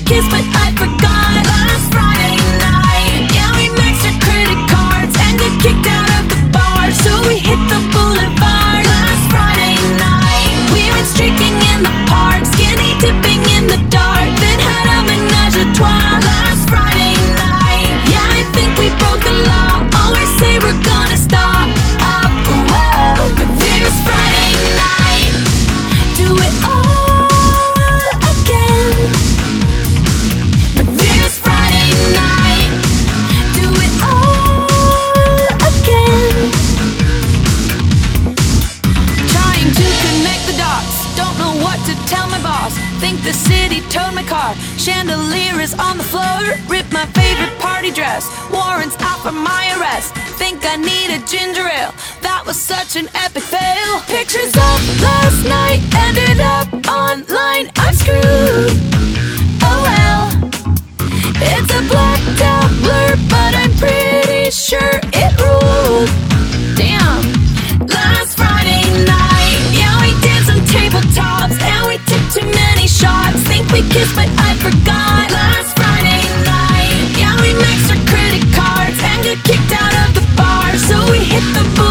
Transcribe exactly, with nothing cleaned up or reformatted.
kissed, but I forgot. Last Friday night, yeah, we maxed our credit cards and got kicked out of the bar, so we hit the boulevard. Last Friday night, we went streaking in the park, skinny dipping in the dark, then had a menage a trois. Last Friday night, yeah, I think we broke the law. Always say we're gonna stop up, whoa, but this Friday night, do it all again. But this Friday night, do it all again. Trying to connect the dots, don't know what to tell my boss. Think the city towed my car, chandelier is on the floor. Ripped my favorite party dress, warrants out for my arrest. Think I need a ginger ale, that was such an epic fail. Pictures of last night ended up online, I'm screwed. Oh well, it's a blacked out blur, but I'm pretty sure it ruled. Damn. Last Friday night, yeah, we did some tabletops and we took too many shots. Think we kissed, but I forgot. Last Friday night, yeah, we maxed our credit cards and got kicked out of the bar, so we hit the